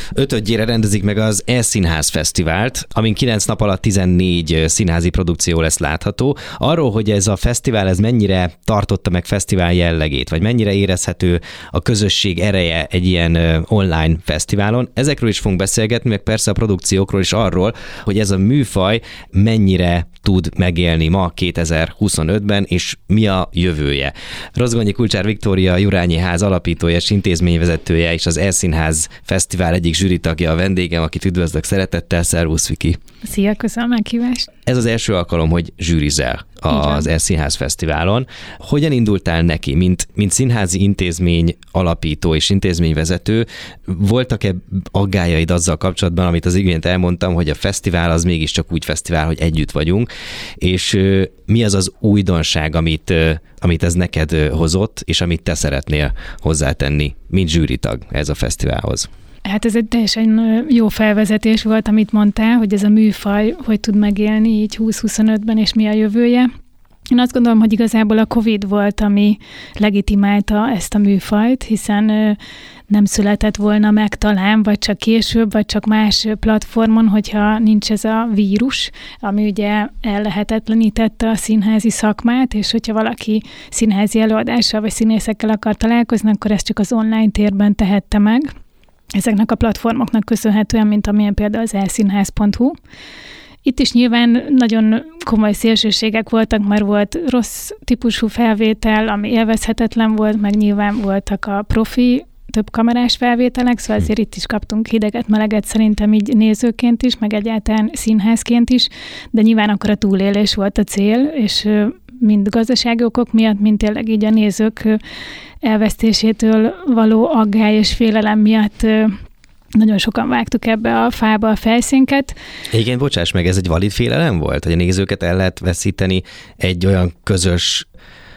ötödjére rendezik meg az E-Színház Fesztivált, amin 9 nap alatt 14 színházi produkció lesz látható. Arról, hogy ez a fesztivál ez mennyire tartotta meg fesztivál jellegét, vagy mennyire érezhető a közösség ereje egy ilyen online fesztiválon, ezekről is fogunk beszélgetni, meg persze a produkciókról is arról, hogy ez a műfaj mennyire tud megélni ma 2025-ben, és mi a jövője. Rozgonyi Kulcsár Viktória, Jurányi Ház alapítója és intézményvezetője, és az E-Színház Fesztivál egyik zsűritagja a vendégem, akit üdvözlök szeretettel. Szervusz, Viki! Szia, köszönöm a meghívást! Ez az első alkalom, hogy zsűrizel az E-Színház Fesztiválon. Hogyan indultál neki, mint színházi intézmény alapító és intézményvezető? Voltak-e aggájaid azzal kapcsolatban, amit az imént elmondtam, hogy a fesztivál az mégiscsak úgy fesztivál, hogy együtt vagyunk, és mi az az újdonság, amit ez neked hozott, és amit te szeretnél hozzátenni, mint zsűritag ez a fesztiválhoz? Hát ez egy teljesen jó felvezetés volt, amit mondtál, hogy ez a műfaj hogy tud megélni így 2025-ben, és mi a jövője. Én azt gondolom, hogy igazából a Covid volt, ami legitimálta ezt a műfajt, hiszen nem született volna meg talán, vagy csak később, vagy csak más platformon, hogyha nincs ez a vírus, ami ugye ellehetetlenítette a színházi szakmát, és hogyha valaki színházi előadással vagy színészekkel akar találkozni, akkor ezt csak az online térben tehette meg. Ezeknek a platformoknak köszönhetően, mint amilyen például az elszínház.hu. Itt is nyilván nagyon komoly szélsőségek voltak, mert volt rossz típusú felvétel, ami élvezhetetlen volt, meg nyilván voltak a profi, több kamerás felvételek, szóval azért itt is kaptunk hideget, meleget szerintem így nézőként is, meg egyáltalán színházként is, de nyilván akkor a túlélés volt a cél, és mind gazdasági okok miatt, mind tényleg így a nézők elvesztésétől való aggály és félelem miatt nagyon sokan vágtuk ebbe a fába a fejszénket. Igen, bocsáss meg, ez egy valid félelem volt, hogy a nézőket el lehet veszíteni egy olyan közös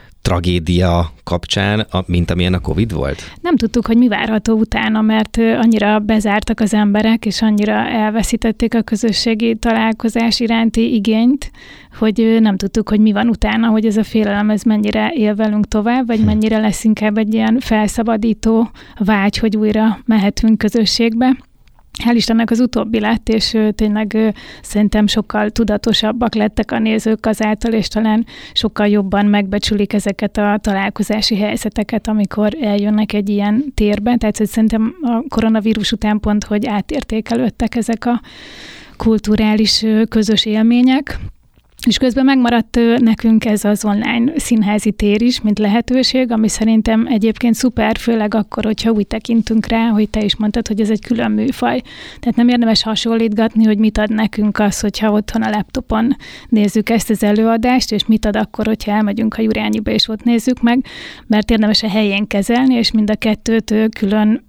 tragédia kapcsán, mint amilyen a Covid volt? Nem tudtuk, hogy mi várható utána, mert annyira bezártak az emberek, és annyira elveszítették a közösségi találkozás iránti igényt, hogy nem tudtuk, hogy mi van utána, hogy ez a félelem ez mennyire él velünk tovább, vagy mennyire lesz inkább egy ilyen felszabadító vágy, hogy újra mehetünk közösségbe. Hál' Istennek az utóbbi lett, és tényleg szerintem sokkal tudatosabbak lettek a nézők azáltal, és talán sokkal jobban megbecsülik ezeket a találkozási helyzeteket, amikor eljönnek egy ilyen térbe. Tehát szerintem a koronavírus után pont, hogy átértékelődtek ezek a kulturális közös élmények. És közben megmaradt nekünk ez az online színházi tér is, mint lehetőség, ami szerintem egyébként szuper, főleg akkor, hogyha úgy tekintünk rá, hogy te is mondtad, hogy ez egy külön műfaj. Tehát nem érdemes hasonlítgatni, hogy mit ad nekünk az, hogyha otthon a laptopon nézzük ezt az előadást, és mit ad akkor, hogyha elmegyünk a Jurányiba, és ott nézzük meg, mert érdemes a helyén kezelni, és mind a kettőt külön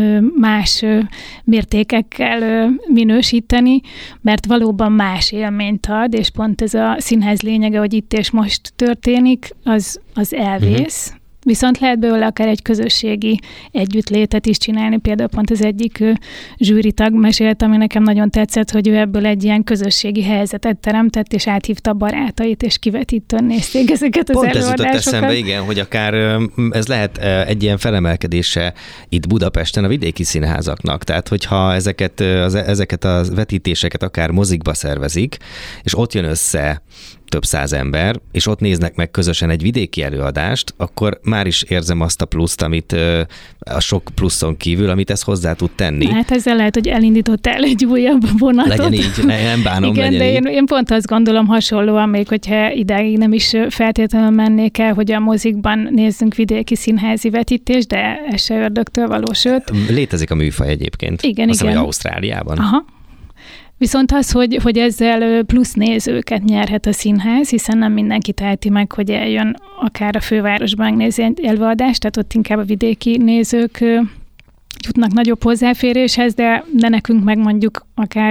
más mértékekkel minősíteni, mert valóban más élményt ad, és pont ez a színház lényege, hogy itt és most történik, az elvész. Viszont lehet belőle akár egy közösségi együttlétet is csinálni. Például pont az egyik zsűritag mesélt, ami nekem nagyon tetszett, hogy ő ebből egy ilyen közösségi helyzetet teremtett, és áthívta a barátait, és kivetítőn nézték ezeket az előadásokat. Pont ez jutott eszembe, igen, hogy akár ez lehet egy ilyen felemelkedése itt Budapesten a vidéki színházaknak. Tehát, hogyha ezeket a vetítéseket akár mozikba szervezik, és ott jön össze több száz ember, és ott néznek meg közösen egy vidéki előadást, akkor már is érzem azt a pluszt, amit a sok pluszon kívül, amit ez hozzá tud tenni. Hát ezzel lehet, hogy elindítottál egy újabb vonatot. Legyen így, nem bánom, igen, legyen de így. Én pont azt gondolom hasonlóan, még hogyha idáig nem is feltétlenül mennék el, hogy a mozikban nézzünk vidéki színházi vetítést, de ez se ördögtől való, sőt. Létezik a műfaj egyébként. Igen, azt igen. Hogy Ausztráliában. Aha. Viszont az, hogy ezzel plusz nézőket nyerhet a színház, hiszen nem mindenki teheti meg, hogy eljön akár a fővárosban megnézni egy előadást, tehát ott inkább a vidéki nézők jutnak nagyobb hozzáféréshez, de nekünk meg mondjuk akár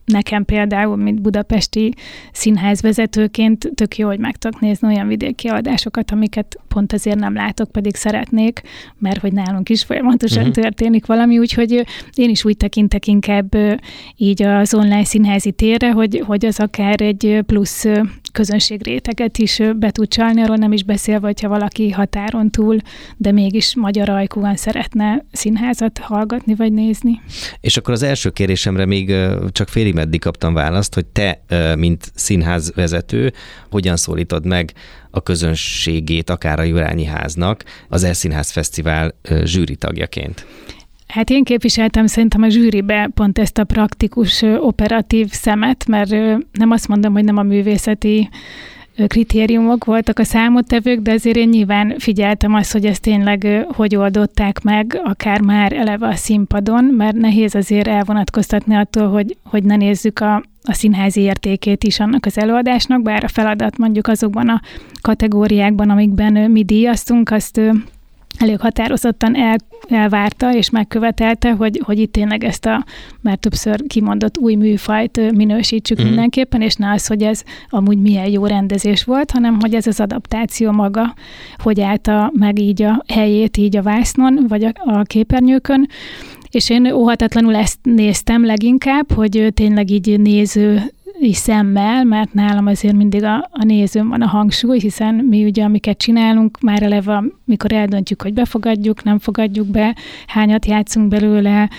nekem például, mint budapesti színházvezetőként tök jó, hogy meg tudok nézni olyan vidéki adásokat, amiket pont azért nem látok, pedig szeretnék, mert hogy nálunk is folyamatosan történik valami, úgyhogy én is úgy tekintek inkább így az online színházi térre, hogy az akár egy plusz közönségréteget is be tud csalni, arról nem is beszélve, hogyha valaki határon túl, de mégis magyar ajkúan szeretne színházat hallgatni vagy nézni. És akkor az első kérésemre még csak félig meddig kaptam választ, hogy te, mint színházvezető, hogyan szólítod meg a közönségét, akár a Jurányi Háznak az E-Színház Fesztivál zsűri tagjaként. Hát én képviseltem szerintem a zsűribe pont ezt a praktikus, operatív szemet, mert nem azt mondom, hogy nem a művészeti kritériumok voltak a számottevők, de azért én nyilván figyeltem azt, hogy ezt tényleg hogy oldották meg, akár már eleve a színpadon, mert nehéz azért elvonatkoztatni attól, hogy ne nézzük a színházi értékét is annak az előadásnak, bár a feladat mondjuk azokban a kategóriákban, amikben mi díjaztunk, azt elég határozottan elvárta és megkövetelte, hogy itt tényleg ezt a már többször kimondott új műfajt minősítsük mindenképpen, és ne az, hogy ez amúgy milyen jó rendezés volt, hanem hogy ez az adaptáció maga, hogy állta meg így a helyét így a vásznon, vagy a képernyőkön. És én óhatatlanul ezt néztem leginkább, hogy tényleg így néző szemmel, mert nálam azért mindig a nézőn van a hangsúly, hiszen mi ugye, amiket csinálunk, már eleve, mikor eldöntjük, hogy befogadjuk, nem fogadjuk be, hányat játszunk belőle,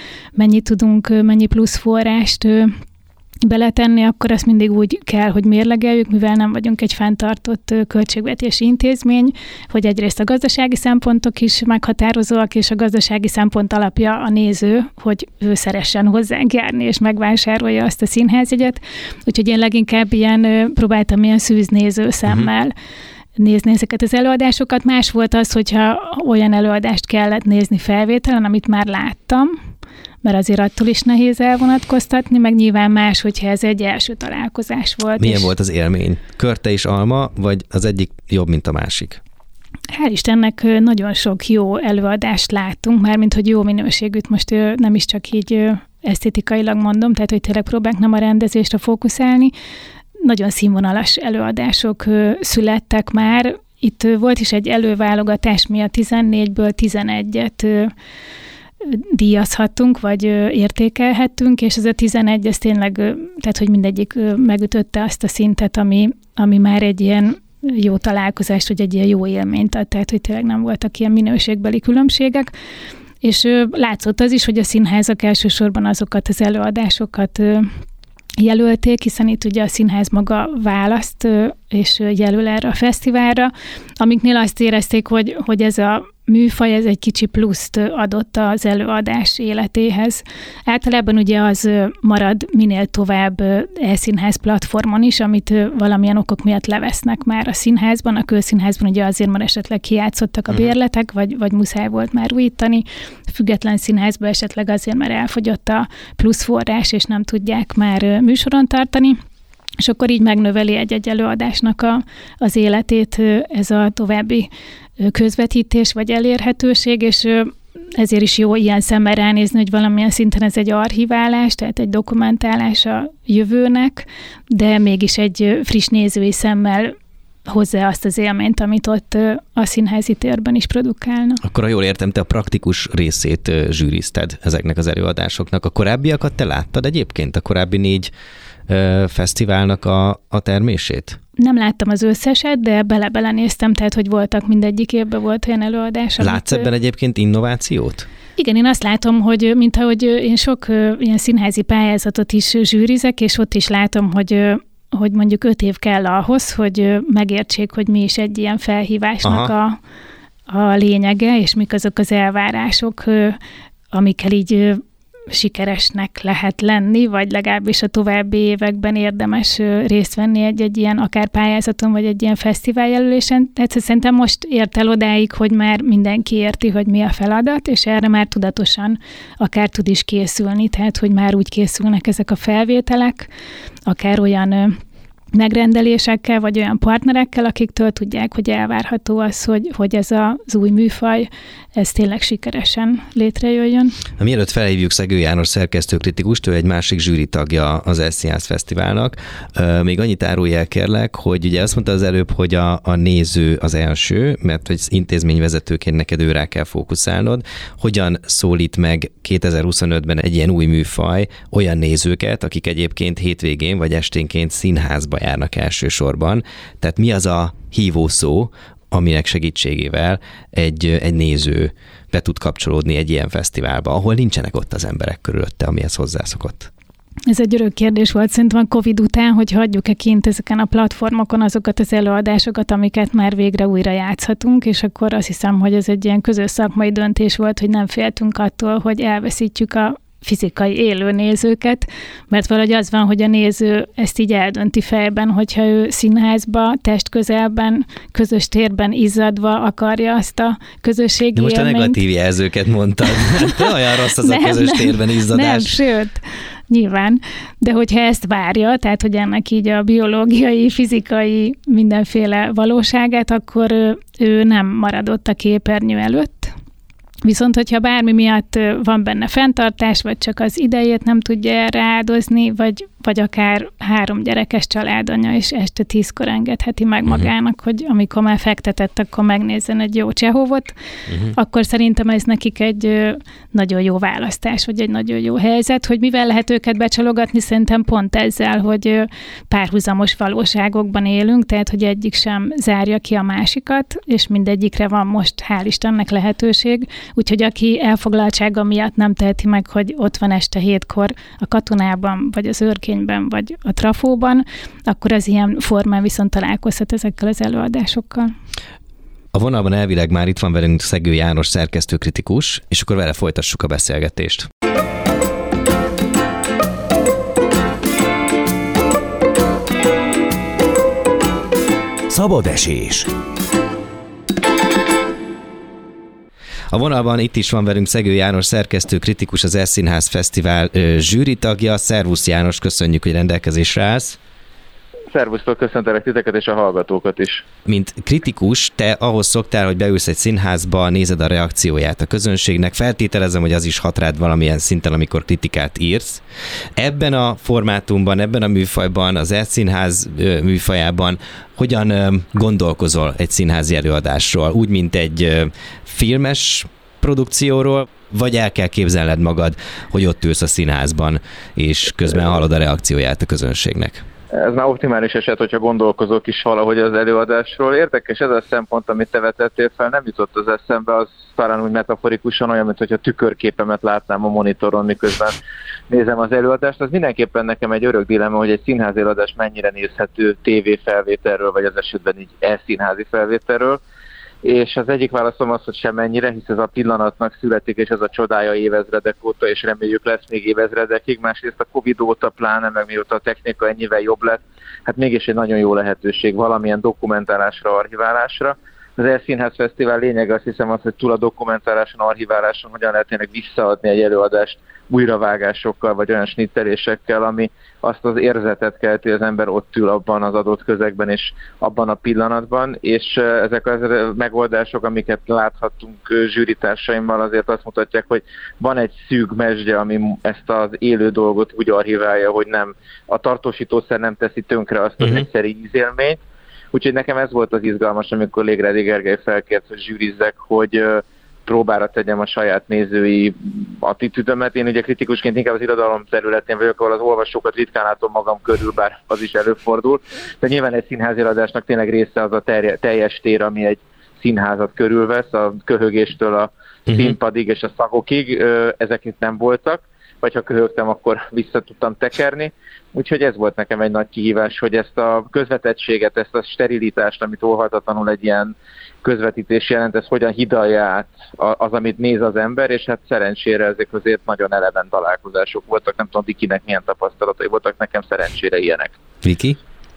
mennyi plusz forrást beletenni, akkor azt mindig úgy kell, hogy mérlegeljük, mivel nem vagyunk egy fenntartott költségvetési intézmény, hogy egyrészt a gazdasági szempontok is meghatározóak, és a gazdasági szempont alapja a néző, hogy ő szeressen hozzánk járni, és megvásárolja azt a színházjegyet. Úgyhogy én leginkább próbáltam ilyen szűznéző szemmel nézni ezeket az előadásokat. Más volt az, hogyha olyan előadást kellett nézni felvételen, amit már láttam, mert azért attól is nehéz elvonatkoztatni, meg nyilván más, hogyha ez egy első találkozás volt. Milyen volt az élmény? Körte és alma, vagy az egyik jobb, mint a másik? Hál' Istennek nagyon sok jó előadást láttunk, mármint hogy jó minőségűt, most nem is csak így esztétikailag mondom, tehát hogy tényleg próbálunk nem a rendezésre fókuszálni. Nagyon színvonalas előadások születtek már. Itt volt is egy előválogatás, mi a 14-ből 11-et díjazhattunk, vagy értékelhettünk, és ez a 11, ez tényleg, tehát hogy mindegyik megütötte azt a szintet, ami már egy ilyen jó találkozást, vagy egy ilyen jó élményt ad, tehát hogy tényleg nem voltak ilyen minőségbeli különbségek, és látszott az is, hogy a színházak elsősorban azokat az előadásokat jelölték, hiszen itt ugye a színház maga választ, és jelöl erre a fesztiválra, amiknél azt érezték, hogy ez a műfaj, ez egy kicsi pluszt adott az előadás életéhez. Általában ugye az marad minél tovább E-Színház platformon is, amit valamilyen okok miatt levesznek már a színházban. A Kőszínházban ugye azért, mert esetleg kijátszottak a bérletek, vagy muszáj volt már újítani. Független színházban esetleg azért, mert elfogyott a plusz forrás, és nem tudják már műsoron tartani. És akkor így megnöveli egy előadásnak az életét ez a további közvetítés vagy elérhetőség, és ezért is jó ilyen szemmel ránézni, hogy valamilyen szinten ez egy archiválás, tehát egy dokumentálás a jövőnek, de mégis egy friss nézői szemmel hozzá azt az élményt, amit ott a színházi térben is produkálna. Akkor, ha jól értem, te a praktikus részét zsűrizted ezeknek az előadásoknak. A korábbiakat te láttad egyébként? A korábbi 4 fesztiválnak a termését? Nem láttam az összeset, de bele néztem, tehát hogy voltak, mindegyik évben volt olyan előadás. Látsz ebben egyébként innovációt? Igen, én azt látom, hogy mintahogy én sok ilyen színházi pályázatot is zsűrizek, és ott is látom, hogy mondjuk 5 év kell ahhoz, hogy megértsék, hogy mi is egy ilyen felhívásnak a lényege, és mik azok az elvárások, amikkel így sikeresnek lehet lenni, vagy legalábbis a további években érdemes részt venni egy ilyen akár pályázaton, vagy egy ilyen fesztiváljelölésen. Tehát szerintem most ért el odáig, hogy már mindenki érti, hogy mi a feladat, és erre már tudatosan akár tud is készülni, tehát hogy már úgy készülnek ezek a felvételek, akár olyan megrendelésekkel, vagy olyan partnerekkel, akiktől tudják, hogy elvárható az, hogy ez az új műfaj, ez tényleg sikeresen létrejöjjön. Mielőtt felhívjuk Szegő János szerkesztőkritikust, ő egy másik zsűritagja az Színház Fesztiválnak. Még annyit árulj el, kérlek, hogy ugye azt mondta az előbb, hogy a néző az első, mert hogy intézményvezetőként neked őrá kell fókuszálnod. Hogyan szólít meg 2025-ben egy ilyen új műfaj olyan nézőket, akik egyébként hétvégén vagy esténként színházba járnak elsősorban? Tehát mi az a hívószó, aminek segítségével egy néző be tud kapcsolódni egy ilyen fesztiválba, ahol nincsenek ott az emberek körülötte, amihez hozzászokott? Ez egy örök kérdés volt szerintem a Covid után, hogy hagyjuk-e kint ezeken a platformokon azokat az előadásokat, amiket már végre újra játszhatunk, és akkor azt hiszem, hogy ez egy ilyen közös szakmai döntés volt, hogy nem féltünk attól, hogy elveszítjük a fizikai élő nézőket, mert valahogy az van, hogy a néző ezt így eldönti fejben, hogyha ő színházba, testközelben, közös térben izzadva akarja azt a közösségi de most élményt. A negatív jelzőket mondtad. De olyan rossz az a közös térben izzadás. Nem, sőt, nyilván, de hogyha ezt várja, tehát hogy ennek így a biológiai, fizikai mindenféle valóságát, akkor ő nem maradott a képernyő előtt. Viszont, hogyha bármi miatt van benne fenntartás, vagy csak az idejét nem tudja erre áldozni, vagy akár 3 gyerekes családanya is este 10-kor engedheti meg magának, hogy amikor már fektetett, akkor megnézzen egy jó Csehovot, akkor szerintem ez nekik egy nagyon jó választás, vagy egy nagyon jó helyzet, hogy mivel lehet őket becsalogatni, szerintem pont ezzel, hogy párhuzamos valóságokban élünk, tehát, hogy egyik sem zárja ki a másikat, és mindegyikre van most, hál' Istennek lehetőség, úgyhogy aki elfoglaltsága miatt nem teheti meg, hogy ott van este 7-kor a Katonában, vagy az Őrkényben, vagy a Trafóban, akkor az ilyen formán viszont találkozhat ezekkel az előadásokkal. A vonalban elvileg már itt van velünk Szegő János szerkesztőkritikus, és akkor vele folytassuk a beszélgetést. Szabad esés. A vonalban itt is van velünk Szegő János szerkesztőkritikus, az Színház Fesztivál zsűritagja. Szervusz János, köszönjük, hogy rendelkezésre állsz. Szervusztok, köszöntelek titeket és a hallgatókat is. Mint kritikus, te ahhoz szoktál, hogy beülsz egy színházba, nézed a reakcióját a közönségnek, feltételezem, hogy az is hat rád valamilyen szinten, amikor kritikát írsz. Ebben a formátumban, ebben a műfajban, az Színház műfajában hogyan gondolkozol egy színházi előadásról? Úgy, mint egy filmes produkcióról, vagy el kell képzelned magad, hogy ott ülsz a színházban, és közben hallod a reakcióját a közönségnek? Ez már optimális eset, hogyha gondolkozok is valahogy az előadásról. Érdekes ez a szempont, amit te vetettél fel, nem jutott az eszembe, az talán úgy metaforikusan olyan, mint hogyha tükörképemet látnám a monitoron, miközben nézem az előadást. Az mindenképpen nekem egy örök dilemma, hogy egy színházi előadás mennyire nézhető tévéfelvételről, vagy az esetben így színházi felvételről. És az egyik válaszom az, hogy semennyire, hisz ez a pillanatnak születik, és ez a csodája évezredek óta, és reméljük lesz még évezredekig. Másrészt a Covid óta pláne, meg mióta a technika ennyivel jobb lett, hát mégis egy nagyon jó lehetőség valamilyen dokumentálásra, archiválásra. Az Színház Fesztivál lényege azt hiszem az, hogy túl a dokumentáláson, archiváláson hogyan lehet tényleg visszaadni egy előadást újravágásokkal, vagy olyan snittelésekkel, ami azt az érzetet kelti, hogy az ember ott ül abban az adott közegben és abban a pillanatban, és ezek az megoldások, amiket láthattunk zsűritársaimmal, azért azt mutatják, hogy van egy szűk mesdje, ami ezt az élő dolgot úgy archiválja, hogy nem a tartósítószer nem teszi tönkre azt az egyszeri ízélményt. Úgyhogy nekem ez volt az izgalmas, amikor Légrádi Gergely felkért, hogy zsűrizzek, hogy próbára tegyem a saját nézői attitűdömet. Én ugye kritikusként inkább az irodalom területén vagyok, ahol az olvasókat ritkán látom magam körül, bár az is előfordul. De nyilván egy színházi előadásnak tényleg része az a teljes tér, ami egy színházat körülvesz, a köhögéstől a színpadig és a szagokig. Ezek itt nem voltak, vagy ha köhögtem, akkor vissza tudtam tekerni. Úgyhogy ez volt nekem egy nagy kihívás, hogy ezt a közvetettséget, ezt a sterilitást, amit óhatatlanul egy ilyen közvetítés jelent, ez hogyan hidalja át az, amit néz az ember, és hát szerencsére ezek azért nagyon eleven találkozások voltak. Nem tudom, Vikinek milyen tapasztalatai voltak, nekem szerencsére ilyenek. Viki?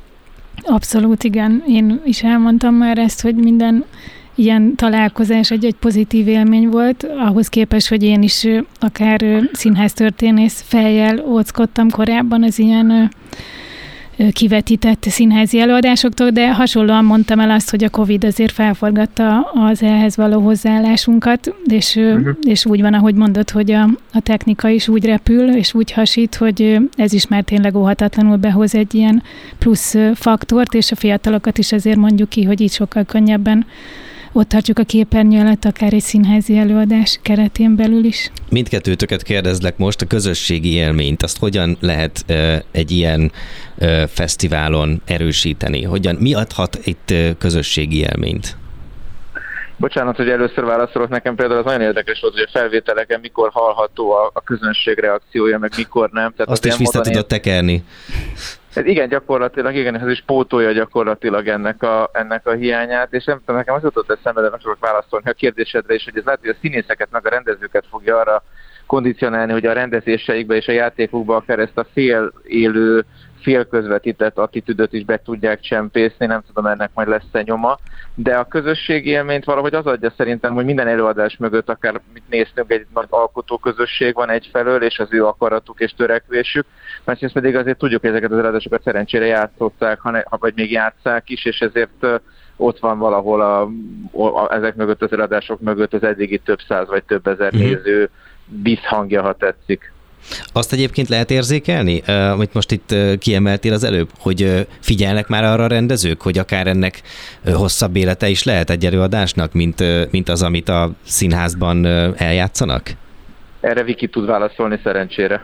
Abszolút, igen. Én is elmondtam már ezt, hogy minden ilyen találkozás egy pozitív élmény volt, ahhoz képest, hogy én is akár színháztörténész fejjel óckodtam korábban az ilyen kivetített színházi előadásoktól, de hasonlóan mondtam el azt, hogy a Covid azért felforgatta az ehhez való hozzáállásunkat, és úgy van, ahogy mondod, hogy a technika is úgy repül, és úgy hasít, hogy ez is már tényleg óhatatlanul behoz egy ilyen plusz faktort, és a fiatalokat is azért mondjuk ki, hogy így sokkal könnyebben ott tartjuk a képernyő előtt, akár egy színházi előadás keretén belül is. Mindkettőtöket kérdezlek most, a közösségi élményt, azt hogyan lehet egy ilyen fesztiválon erősíteni? Mi adhat itt közösségi élményt? Bocsánat, hogy először válaszolok, nekem például az nagyon érdekes volt, hogy a felvételeken mikor hallható a közönség reakciója, meg mikor nem. Tehát azt is vissza tudod tekerni. Igen, gyakorlatilag, igen, ez is pótolja gyakorlatilag ennek a hiányát, és nem tudom, nekem az jutott eszembe, de meg tudok válaszolni a kérdésedre is, hogy ez lehet, hogy a színészeket meg a rendezőket fogja arra kondicionálni, hogy a rendezéseikbe és a játékukba akár ezt a fél élő, fél közvetített attitűdöt is be tudják csempészni, nem tudom, ennek majd lesz-e nyoma, de a közösségi élményt valahogy az adja szerintem, hogy minden előadás mögött akár mit néztünk, egy nagy alkotóközösség van egyfelől, és az ő akaratuk és törekvésük, másrészt pedig azért tudjuk, hogy ezeket az előadásokat szerencsére játszották, vagy még játsszák is, és ezért ott van valahol ezek mögött az előadások mögött az eddigi több száz vagy több ezer néző visszhangja, ha tetszik. Azt egyébként lehet érzékelni, amit most itt kiemeltél az előbb, hogy figyelnek már arra a rendezők, hogy akár ennek hosszabb élete is lehet egy előadásnak, mint az, amit a színházban eljátszanak? Erre Viki tud válaszolni szerencsére.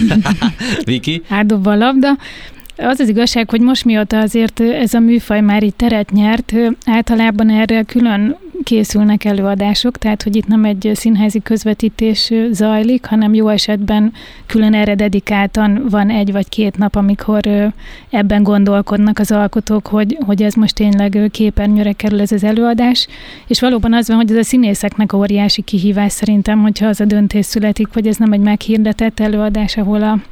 Viki? Átdobva a labda. Az az igazság, hogy most mióta azért ez a műfaj már így teret nyert, általában erre külön készülnek előadások, tehát hogy itt nem egy színházi közvetítés zajlik, hanem jó esetben külön erre dedikáltan van 1 vagy 2 nap, amikor ebben gondolkodnak az alkotók, hogy ez most tényleg képernyőre kerül ez az előadás, és valóban az van, hogy ez a színészeknek óriási kihívás szerintem, hogyha az a döntés születik, hogy ez nem egy meghirdetett előadás, ahol a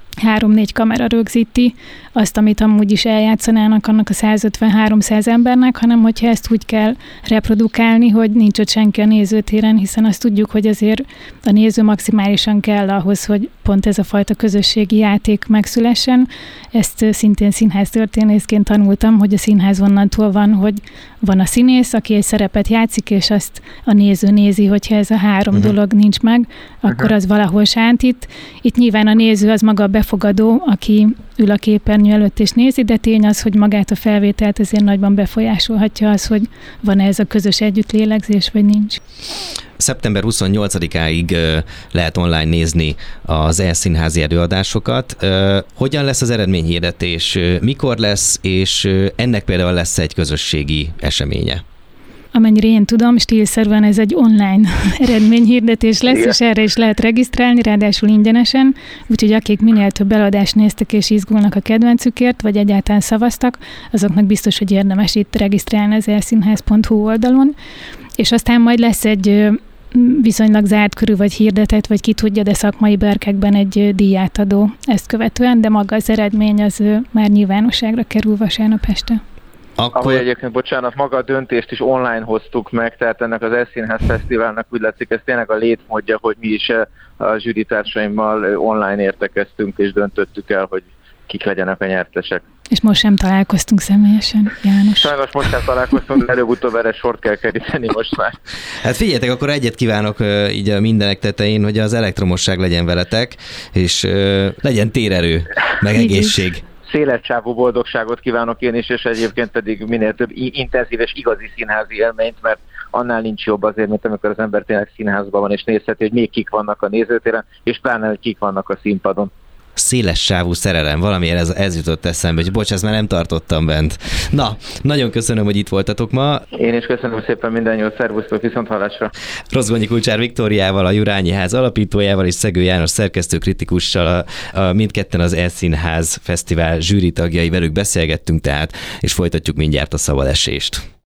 3-4 kamera rögzíti azt, amit amúgy is eljátszanának annak a 150-300 embernek, hanem hogyha ezt úgy kell reprodukálni, hogy nincs ott senki a nézőtéren, hiszen azt tudjuk, hogy azért a néző maximálisan kell ahhoz, hogy pont ez a fajta közösségi játék megszülessen. Ezt szintén színháztörténészként tanultam, hogy a színház onnantól van, hogy van a színész, aki egy szerepet játszik, és azt a néző nézi, hogyha ez a 3 dolog nincs meg, akkor az valahol sántít. Itt nyilván a néző az maga a befogadó, aki ül a képernyő előtt és nézi, de tény az, hogy magát a felvételt azért nagyban befolyásolhatja az, hogy van-e ez a közös együttlélegzés, vagy nincs. Szeptember 28-áig lehet online nézni az e-színházi előadásokat. Hogyan lesz az eredményhirdetés? Mikor lesz, és ennek például lesz egy közösségi eseménye? Amennyire én tudom, stílszerűen ez egy online eredményhirdetés lesz, és erre is lehet regisztrálni, ráadásul ingyenesen, úgyhogy akik minél több eladást néztek és izgulnak a kedvencükért, vagy egyáltalán szavaztak, azoknak biztos, hogy érdemes itt regisztrálni az elszínház.hu oldalon, és aztán majd lesz egy viszonylag zárt körű, vagy hirdetett, vagy ki tudja, de szakmai berkekben egy díjátadó ezt követően, de maga az eredmény az már nyilvánosságra kerül vasárnap este. Ahogy egyébként, bocsánat, maga a döntést is online hoztuk meg, tehát ennek az E-Színház Fesztiválnak úgy látszik, ez tényleg a létmódja, hogy mi is a zsűritársaimmal online értekeztünk, és döntöttük el, hogy kik legyenek a nyertesek. És most sem találkoztunk személyesen, János. Sajnos most sem találkoztunk, de előbb-utóbb erre sort kell keríteni most már. Hát figyeljetek, akkor egyet kívánok így a mindenek tetején, hogy az elektromosság legyen veletek, és legyen térerő, meg egészség. Szélessávú boldogságot kívánok én is, és egyébként pedig minél több intenzív és igazi színházi élményt, mert annál nincs jobb azért, mint amikor az ember tényleg színházban van, és nézheti, hogy még kik vannak a nézőtéren, és pláne, hogy kik vannak a színpadon. Széles sávú szerelem, valamiért ez jutott eszembe, hogy bocs, ezt már nem tartottam bent. Na, nagyon köszönöm, hogy itt voltatok ma. Én is köszönöm szépen, minden jót, szervusztok, viszonthallásra. Rozgonyi Kulcsár Viktóriával, a Jurányi Ház alapítójával és Szegő János szerkesztőkritikussal, mindketten az E-Színház Fesztivál zsűri tagjai, velük beszélgettünk tehát, és folytatjuk mindjárt a szabad esést.